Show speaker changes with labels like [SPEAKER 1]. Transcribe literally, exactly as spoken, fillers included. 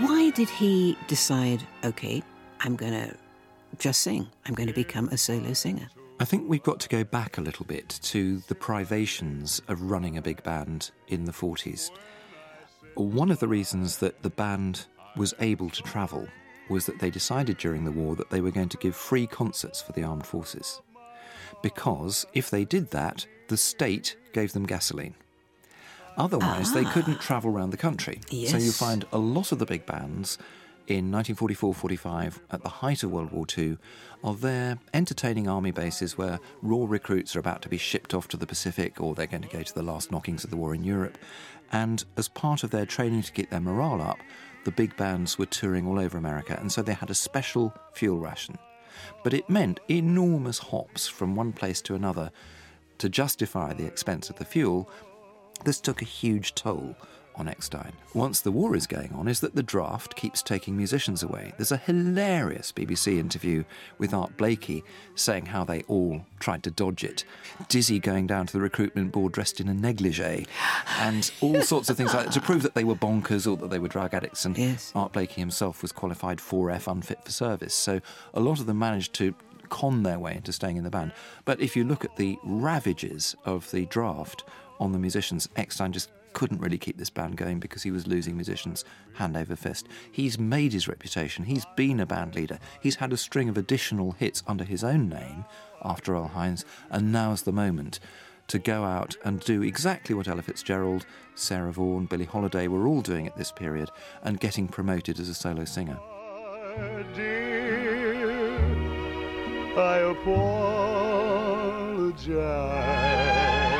[SPEAKER 1] Why did he decide, OK, I'm going to just sing, I'm going to become a solo singer?
[SPEAKER 2] I think we've got to go back a little bit to the privations of running a big band in the forties. One of the reasons that the band was able to travel was that they decided during the war that they were going to give free concerts for the armed forces. Because if they did that, the state gave them gasoline. Otherwise, ah. they couldn't travel around the country.
[SPEAKER 1] Yes.
[SPEAKER 2] So you find a lot of the big bands in nineteen forty-four forty-five, at the height of World War Two, are there entertaining army bases where raw recruits are about to be shipped off to the Pacific, or they're going to go to the last knockings of the war in Europe. And as part of their training to keep their morale up, the big bands were touring all over America, and so they had a special fuel ration. But it meant enormous hops from one place to another to justify the expense of the fuel. This took a huge toll on Eckstein. Once the war is going on, is that the draft keeps taking musicians away. There's a hilarious B B C interview with Art Blakey saying how they all tried to dodge it. Dizzy going down to the recruitment board dressed in a negligee and all sorts of things like that to prove that they were bonkers or that they were drug addicts. And
[SPEAKER 1] yes.
[SPEAKER 2] Art Blakey himself was qualified four F, unfit for service. So a lot of them managed to con their way into staying in the band. But if you look at the ravages of the draft on the musicians, Eckstein just couldn't really keep this band going because he was losing musicians hand over fist. He's made his reputation. He's been a band leader. He's had a string of additional hits under his own name after Earl Hines, and now's the moment to go out and do exactly what Ella Fitzgerald, Sarah Vaughan, Billie Holiday were all doing at this period, and getting promoted as a solo singer.
[SPEAKER 3] Dear, I apologize.